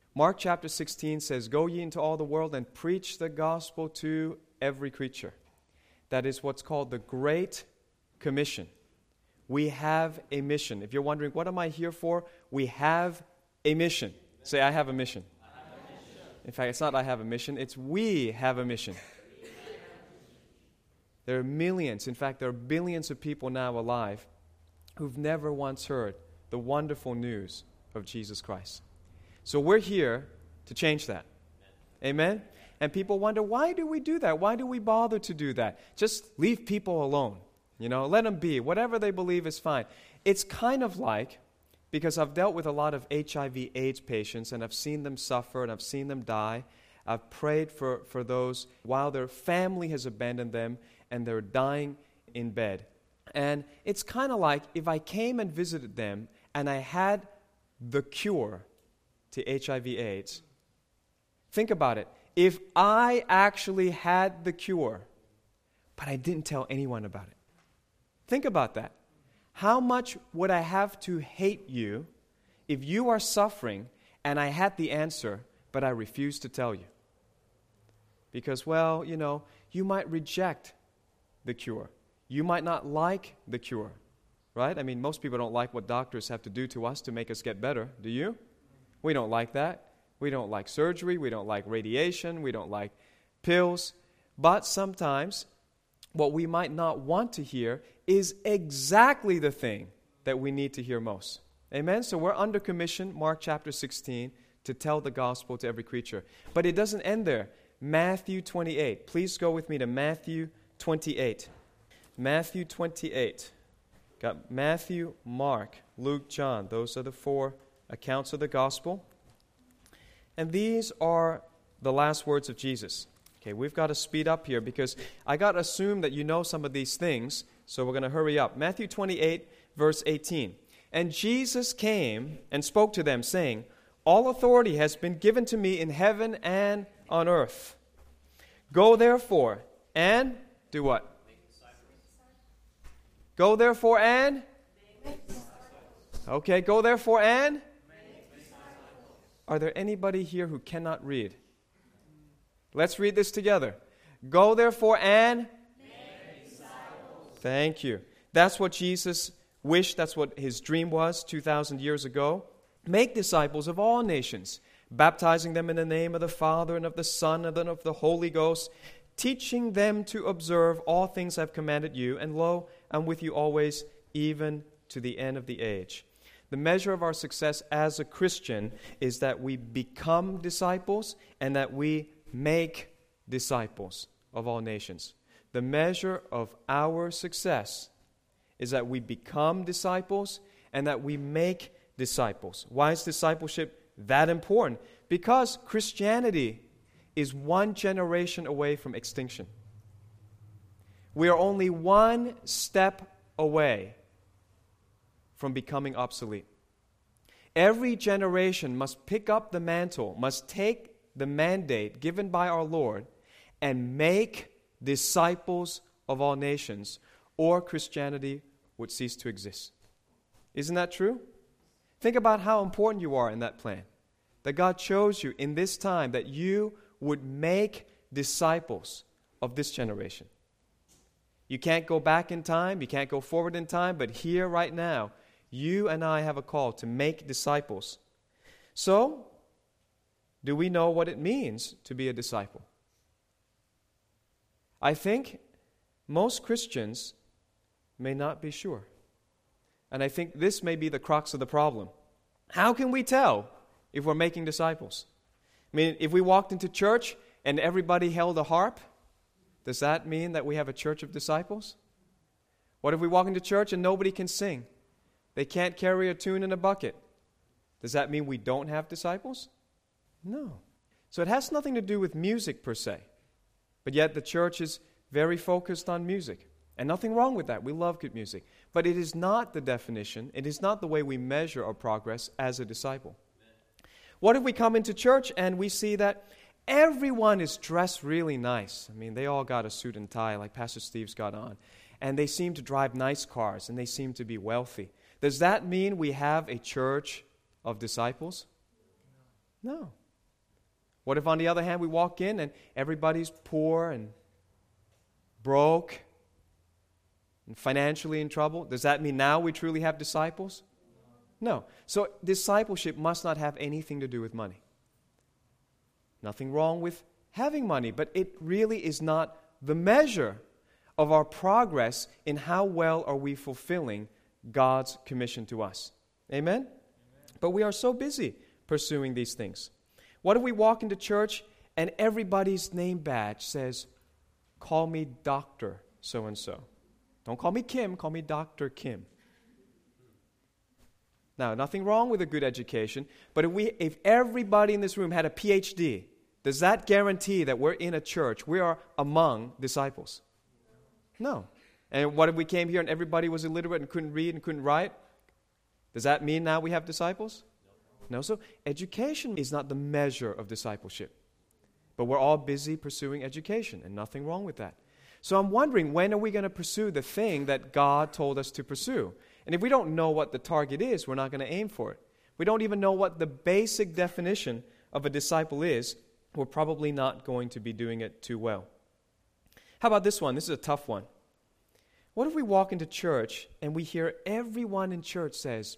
Mark chapter 16 says, "Go ye into all the world and preach the gospel to every creature." That is what's called the Great Commission. We have a mission. If you're wondering, what am I here for? We have a mission. Say, I have a mission. In fact, it's not I have a mission, it's we have a mission. There are millions, in fact, there are billions of people now alive who've never once heard the wonderful news of Jesus Christ. So we're here to change that. Amen? And people wonder, why do we do that? Why do we bother to do that? Just leave people alone. Let them be. Whatever they believe is fine. It's kind of like, because I've dealt with a lot of HIV/AIDS patients and I've seen them suffer and I've seen them die. I've prayed for those while their family has abandoned them and they're dying in bed. And it's kind of like if I came and visited them and I had the cure to HIV/AIDS. Think about it. If I actually had the cure, but I didn't tell anyone about it. Think about that. How much would I have to hate you if you are suffering and I had the answer, but I refuse to tell you? Because, you might reject the cure. You might not like the cure, right? I mean, most people don't like what doctors have to do to us to make us get better. Do you? We don't like that. We don't like surgery. We don't like radiation. We don't like pills. But sometimes what we might not want to hear is exactly the thing that we need to hear most. Amen? So we're under commission, Mark chapter 16, to tell the gospel to every creature. But it doesn't end there. Matthew 28. Please go with me to Matthew 28. Matthew 28. Got Matthew, Mark, Luke, John. Those are the 4 accounts of the gospel. And these are the last words of Jesus. Okay, we've got to speed up here because I got to assume that you know some of these things, so we're going to hurry up. Matthew 28, verse 18. "And Jesus came and spoke to them, saying, All authority has been given to me in heaven and on earth. Go therefore and do what? Go therefore and? Okay, go therefore and? Are there anybody here who cannot read? Let's read this together. Go therefore and? Thank you. That's what Jesus wished. That's what his dream was 2,000 years ago. Make disciples of all nations, baptizing them in the name of the Father and of the Son and of the Holy Ghost, teaching them to observe all things I've commanded you. And lo, I'm with you always, even to the end of the age. The measure of our success as a Christian is that we become disciples and that we make disciples of all nations. The measure of our success is that we become disciples and that we make disciples. Why is discipleship that important? Because Christianity is one generation away from extinction. We are only one step away from becoming obsolete. Every generation must pick up the mantle, must take the mandate given by our Lord and make disciples of all nations, or Christianity would cease to exist. Isn't that true? Think about how important you are in that plan. That God chose you in this time, that you would make disciples of this generation. You can't go back in time, you can't go forward in time, but here right now, you and I have a call to make disciples. So, do we know what it means to be a disciple? I think most Christians may not be sure. And I think this may be the crux of the problem. How can we tell if we're making disciples? I mean, if we walked into church and everybody held a harp, does that mean that we have a church of disciples? What if we walk into church and nobody can sing? They can't carry a tune in a bucket. Does that mean we don't have disciples? No. So it has nothing to do with music per se. But yet the church is very focused on music. And nothing wrong with that. We love good music. But it is not the definition. It is not the way we measure our progress as a disciple. What if we come into church and we see that everyone is dressed really nice? I mean, they all got a suit and tie like Pastor Steve's got on. And they seem to drive nice cars and they seem to be wealthy. Does that mean we have a church of disciples? No. What if, on the other hand, we walk in and everybody's poor and broke and financially in trouble? Does that mean now we truly have disciples? No. So discipleship must not have anything to do with money. Nothing wrong with having money, but it really is not the measure of our progress in how well are we fulfilling God's commission to us. Amen? But we are so busy pursuing these things. What if we walk into church and everybody's name badge says, call me Dr. so-and-so. Don't call me Kim, call me Dr. Kim. Now, nothing wrong with a good education, but if everybody in this room had a PhD, does that guarantee that we're in a church, we are among disciples? No. And what if we came here and everybody was illiterate and couldn't read and couldn't write? Does that mean now we have disciples? No. So education is not the measure of discipleship. But we're all busy pursuing education, and nothing wrong with that. So I'm wondering, when are we going to pursue the thing that God told us to pursue? And if we don't know what the target is, we're not going to aim for it. We don't even know what the basic definition of a disciple is, we're probably not going to be doing it too well. How about this one? This is a tough one. What if we walk into church and we hear everyone in church says,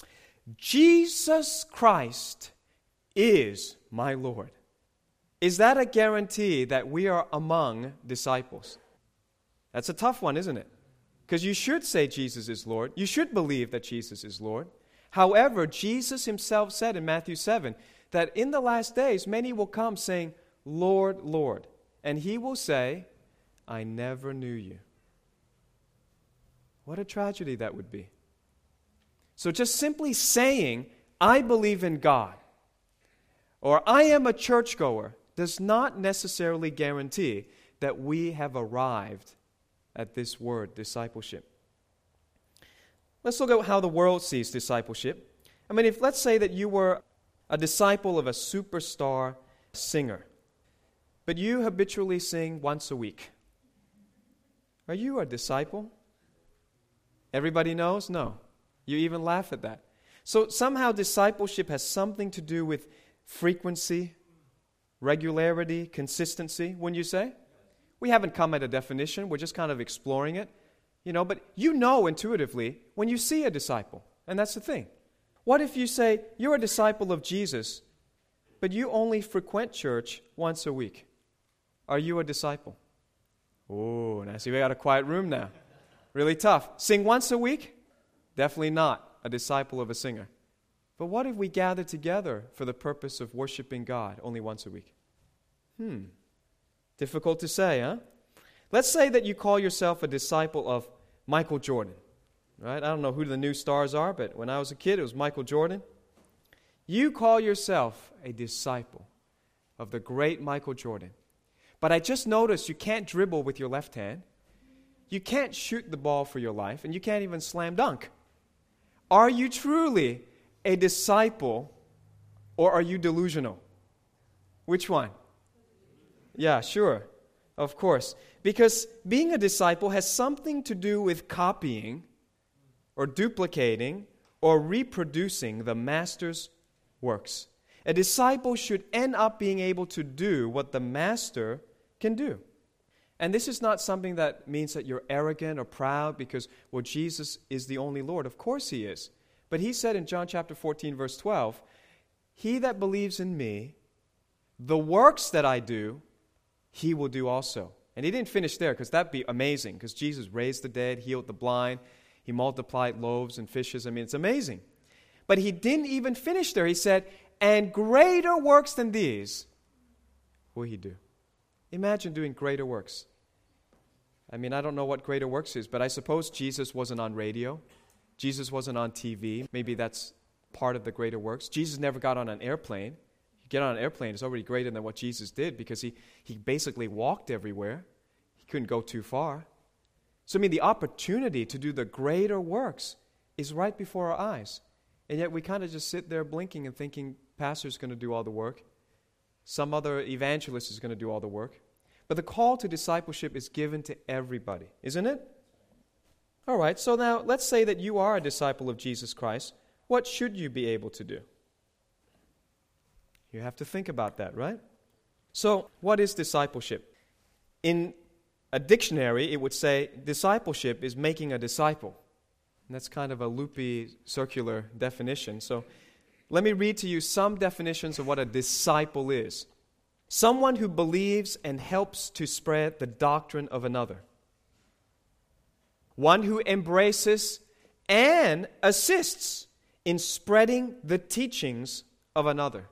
Jesus Christ is my Lord? Is that a guarantee that we are among disciples? That's a tough one, isn't it? Because you should say Jesus is Lord. You should believe that Jesus is Lord. However, Jesus himself said in Matthew 7 that in the last days many will come saying, Lord, Lord. And he will say, I never knew you. What a tragedy that would be. So just simply saying, I believe in God, or I am a churchgoer, does not necessarily guarantee that we have arrived at this word, discipleship. Let's look at how the world sees discipleship. I mean, let's say that you were a disciple of a superstar singer, but you habitually sing once a week. Are you a disciple? Everybody knows? No. You even laugh at that. So somehow discipleship has something to do with frequency, regularity, consistency, wouldn't you say? We haven't come at a definition. We're just kind of exploring it. But you know intuitively when you see a disciple. And that's the thing. What if you say, you're a disciple of Jesus, but you only frequent church once a week? Are you a disciple? Oh, now see, we got a quiet room now. Really tough. Sing once a week? Definitely not a disciple of a singer. But what if we gather together for the purpose of worshiping God only once a week? Difficult to say, huh? Let's say that you call yourself a disciple of Michael Jordan. Right? I don't know who the new stars are, but when I was a kid, it was Michael Jordan. You call yourself a disciple of the great Michael Jordan. But I just noticed you can't dribble with your left hand. You can't shoot the ball for your life, and you can't even slam dunk. Are you truly a disciple, or are you delusional? Which one? Yeah, sure. Of course. Because being a disciple has something to do with copying or duplicating or reproducing the master's works. A disciple should end up being able to do what the master can do. And this is not something that means that you're arrogant or proud because, well, Jesus is the only Lord. Of course he is. But he said in John chapter 14, verse 12, he that believes in me, the works that I do, he will do also. And he didn't finish there because that'd be amazing because Jesus raised the dead, healed the blind, he multiplied loaves and fishes. I mean, it's amazing. But he didn't even finish there. He said, and greater works than these will he do. Imagine doing greater works. I mean, I don't know what greater works is, but I suppose Jesus wasn't on radio. Jesus wasn't on TV. Maybe that's part of the greater works. Jesus never got on an airplane. You get on an airplane, it's already greater than what Jesus did because he basically walked everywhere. He couldn't go too far. So, I mean, the opportunity to do the greater works is right before our eyes. And yet we kind of just sit there blinking and thinking, pastor's going to do all the work. Some other evangelist is going to do all the work. But the call to discipleship is given to everybody, isn't it? All right, so now let's say that you are a disciple of Jesus Christ. What should you be able to do? You have to think about that, right? So, what is discipleship? In a dictionary, it would say discipleship is making a disciple. And that's kind of a loopy, circular definition. So, let me read to you some definitions of what a disciple is. Someone who believes and helps to spread the doctrine of another. One who embraces and assists in spreading the teachings of another.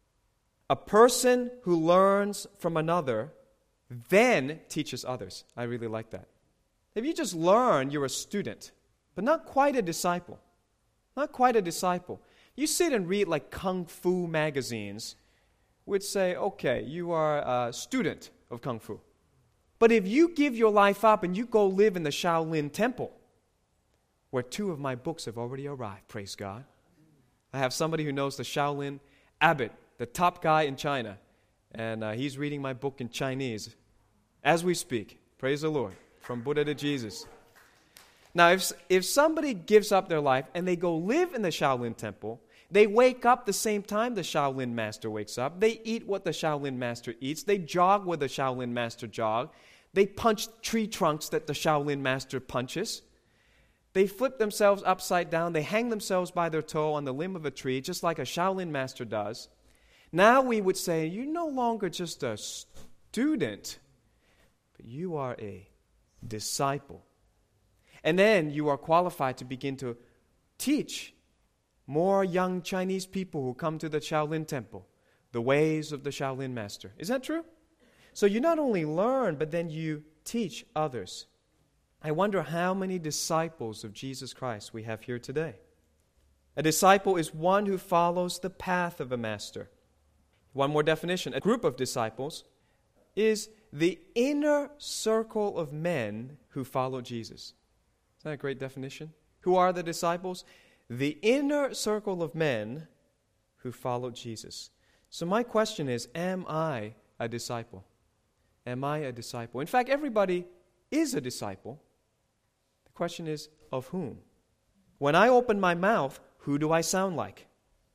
A person who learns from another, then teaches others. I really like that. If you just learn, you're a student, but not quite a disciple. Not quite a disciple. You sit and read like Kung Fu magazines, which say, okay, you are a student of Kung Fu. But if you give your life up and you go live in the Shaolin Temple, where 2 of my books have already arrived, praise God. I have somebody who knows the Shaolin abbot, the top guy in China, and he's reading my book in Chinese as we speak. Praise the Lord, from Buddha to Jesus. Now, if somebody gives up their life and they go live in the Shaolin Temple, they wake up the same time the Shaolin Master wakes up, they eat what the Shaolin Master eats, they jog where the Shaolin Master jogs, they punch tree trunks that the Shaolin Master punches, they flip themselves upside down, they hang themselves by their toe on the limb of a tree, just like a Shaolin Master does. Now we would say, you're no longer just a student, but you are a disciple. And then you are qualified to begin to teach more young Chinese people who come to the Shaolin Temple the ways of the Shaolin Master. Is that true? So you not only learn, but then you teach others. I wonder how many disciples of Jesus Christ we have here today. A disciple is one who follows the path of a master. One more definition. A group of disciples is the inner circle of men who follow Jesus. Isn't that a great definition? Who are the disciples? The inner circle of men who follow Jesus. So my question is, am I a disciple? Am I a disciple? In fact, everybody is a disciple. The question is, of whom? When I open my mouth, who do I sound like?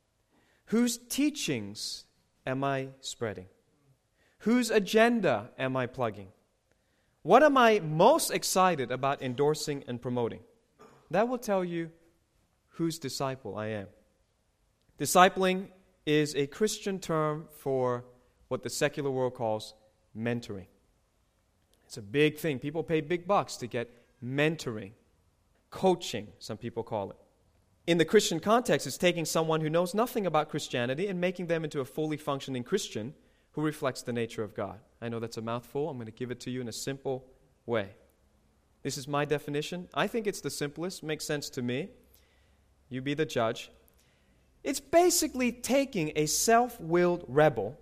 Whose teachings am I spreading? Whose agenda am I plugging? What am I most excited about endorsing and promoting? That will tell you whose disciple I am. Discipling is a Christian term for what the secular world calls mentoring. It's a big thing. People pay big bucks to get mentoring, coaching, some people call it. In the Christian context, it's taking someone who knows nothing about Christianity and making them into a fully functioning Christian who reflects the nature of God. I know that's a mouthful. I'm going to give it to you in a simple way. This is my definition. I think it's the simplest. Makes sense to me. You be the judge. It's basically taking a self-willed rebel,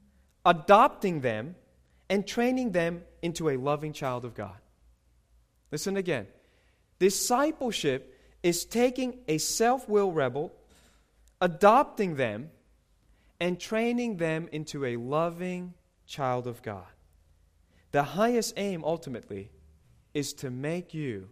adopting them, and training them into a loving child of God. Listen again. Discipleship is taking a self-willed rebel, adopting them, and training them into a loving child of God. The highest aim, ultimately, is to make you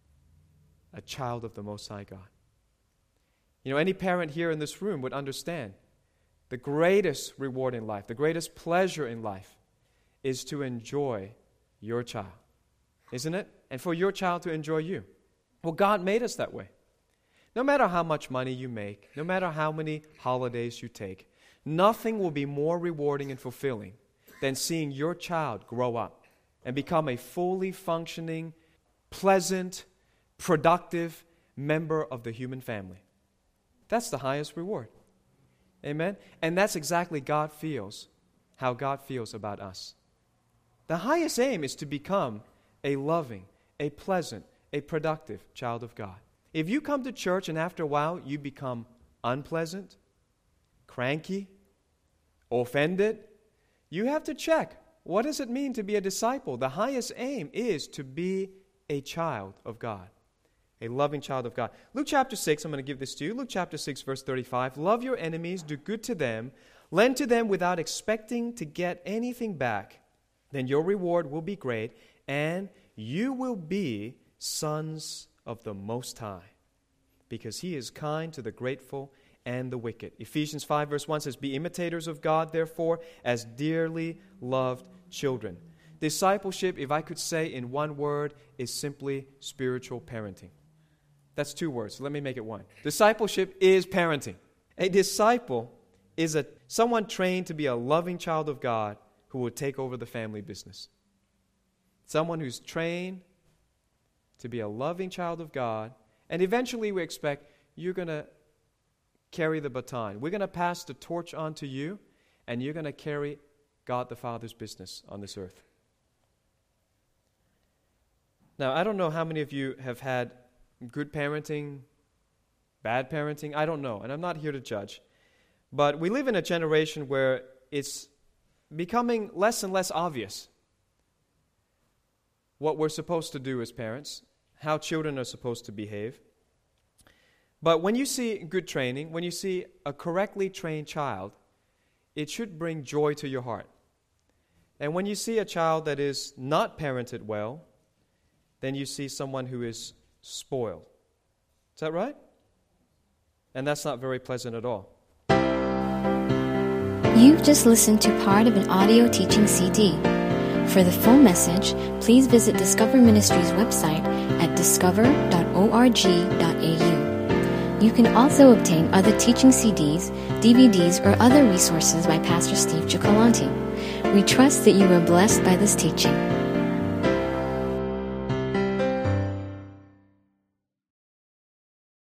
a child of the Most High God. You know, any parent here in this room would understand the greatest reward in life, the greatest pleasure in life is to enjoy your child. Isn't it? And for your child to enjoy you. Well, God made us that way. No matter how much money you make, no matter how many holidays you take, nothing will be more rewarding and fulfilling than seeing your child grow up and become a fully functioning, pleasant, productive member of the human family. That's the highest reward. Amen? And that's exactly how God feels about us. The highest aim is to become a loving, a pleasant, a productive child of God. If you come to church and after a while you become unpleasant, cranky, offended, you have to check. What does it mean to be a disciple? The highest aim is to be a child of God, a loving child of God. Luke chapter 6, I'm going to give this to you. Luke chapter 6, verse 35. Love your enemies, do good to them, lend to them without expecting to get anything back. Then your reward will be great, and you will be sons of the Most High, because He is kind to the grateful and the wicked. Ephesians 5 verse 1 says, "Be imitators of God, therefore, as dearly loved children." Discipleship, if I could say in one word, is simply spiritual parenting. That's 2 words, so let me make it one. Discipleship is parenting. A disciple is someone trained to be a loving child of God who will take over the family business. Someone who's trained to be a loving child of God, and eventually we expect you're going to carry the baton. We're going to pass the torch on to you, and you're going to carry God the Father's business on this earth. Now, I don't know how many of you have had good parenting, bad parenting. I don't know, and I'm not here to judge. But we live in a generation where it's becoming less and less obvious what we're supposed to do as parents, how children are supposed to behave. But when you see good training, when you see a correctly trained child, it should bring joy to your heart. And when you see a child that is not parented well, then you see someone who is spoiled. Is that right? And that's not very pleasant at all. You've just listened to part of an audio teaching CD. For the full message, please visit Discover Ministries' website at discover.org.au. You can also obtain other teaching CDs, DVDs, or other resources by Pastor Steve Cioccolanti. We trust that you were blessed by this teaching.